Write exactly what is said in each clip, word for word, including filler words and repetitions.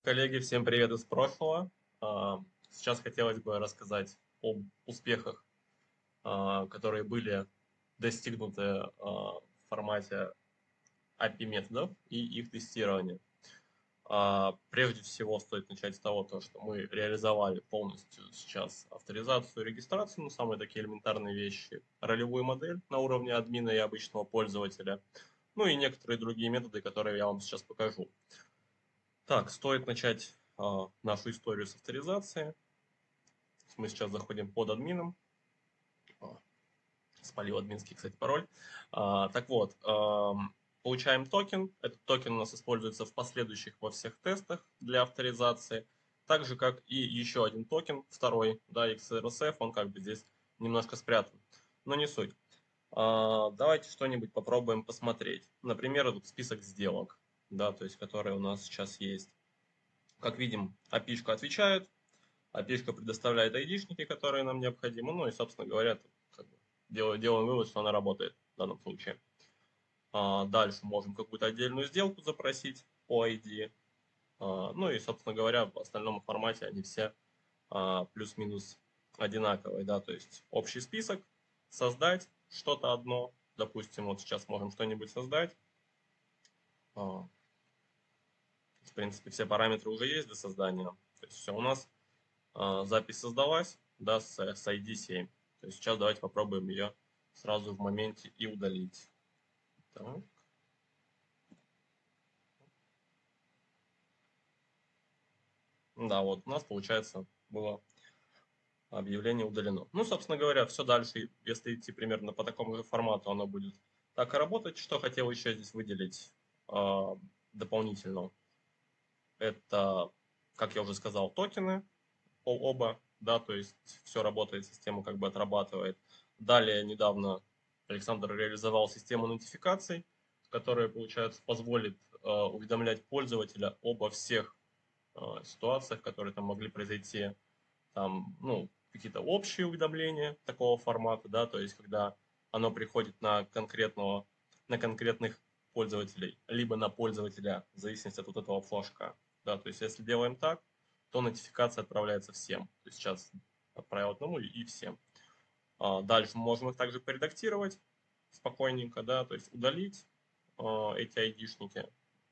Коллеги, всем привет из прошлого. А, Сейчас хотелось бы рассказать об успехах, а, которые были достигнуты а, в формате эй пи ай-методов и их тестирования. А, Прежде всего стоит начать с того, то, что мы реализовали полностью сейчас авторизацию и регистрацию, ну, самые такие элементарные вещи, ролевую модель на уровне админа и обычного пользователя, ну и некоторые другие методы, которые я вам сейчас покажу. Так, стоит начать а, нашу историю с авторизации. Мы сейчас заходим под админом. А, Спалил админский, кстати, пароль. А, так вот, ам, получаем токен. Этот токен у нас используется в последующих во всех тестах для авторизации. Так же, как и еще один токен, второй, да, икс эр эс эф, он как бы здесь немножко спрятан. Но не суть. А, давайте что-нибудь попробуем посмотреть. Например, тут список сделок, да, то есть, которые у нас сейчас есть. Как видим, эй пи ай-шка отвечает, эй пи ай-шка предоставляет айдишники, которые нам необходимы, ну и, собственно говоря, как бы делаем, делаем вывод, что она работает в данном случае. А, дальше можем какую-то отдельную сделку запросить по ай ди. А, ну и, собственно говоря, в остальном формате они все а, плюс-минус одинаковые, да, то есть общий список, создать что-то одно, допустим, вот сейчас можем что-нибудь создать. А, в принципе, все параметры уже есть для создания, то есть все у нас. Запись создалась, да, с, с ай ди семь. То есть сейчас давайте попробуем ее сразу в моменте и удалить. Так. Да, вот у нас, получается, было объявление удалено. Ну, собственно говоря, все дальше, если идти примерно по такому же формату, оно будет так и работать. Что хотел еще здесь выделить э, дополнительно, это, как я уже сказал, токены, оба, да, то есть все работает, система как бы отрабатывает. Далее недавно Александр реализовал систему нотификаций, которая, получается, позволит э, уведомлять пользователя обо всех э, ситуациях, которые там могли произойти, там, ну, какие-то общие уведомления такого формата, да, то есть когда оно приходит на конкретного, на конкретных пользователей, либо на пользователя, в зависимости от вот этого флажка, да, то есть если делаем так, то нотификация отправляется всем, то есть сейчас отправил одному и всем. А дальше мы можем их также поредактировать спокойненько, да, то есть удалить э, эти айдишники.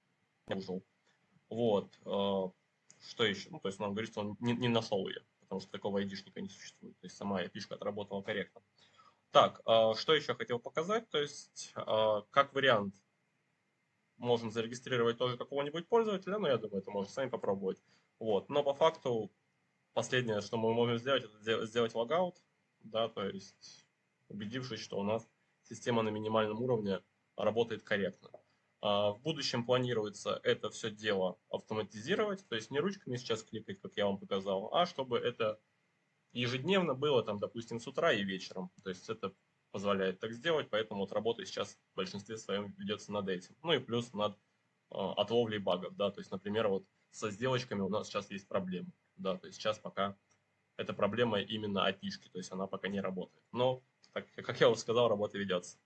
Вот. Э, что еще? Ну, то есть он говорит, что он не, не нашел ее, потому что такого айдишника не существует. То есть сама эй пи ай-шка отработала корректно. Так, э, что еще хотел показать? То есть, э, как вариант, можем зарегистрировать тоже какого-нибудь пользователя, но я думаю, это можно сами попробовать. Вот. Но по факту последнее, что мы можем сделать, это сделать логаут, да, то есть убедившись, что у нас система на минимальном уровне работает корректно. В будущем планируется это все дело автоматизировать, то есть не ручками сейчас кликать, как я вам показал, а чтобы это ежедневно было, там, допустим, с утра и вечером. То есть это позволяет так сделать, поэтому вот работа сейчас в большинстве своем ведется над этим. Ну и плюс над э, отловлей багов, да, то есть, например, вот со сделочками у нас сейчас есть проблемы, да, то есть сейчас пока эта проблема именно эй пи ай-шки, то есть она пока не работает. Но, так, как я уже сказал, работа ведется.